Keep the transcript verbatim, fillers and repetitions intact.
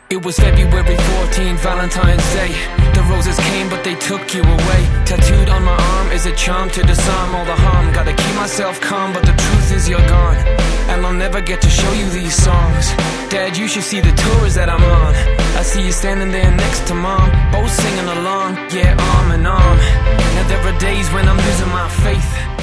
It was February fourteenth, Valentine's Day. The roses came but they took you away. Tattooed on my arm is a charm to disarm all the harm. Gotta keep myself calm but the truth is you're gone, and I'll never get to show you these songs. Dad, you should see the tours that I'm on. I see you standing there next to Mom, both singing along, yeah, arm in arm. Now there are days when I'm losing my faith.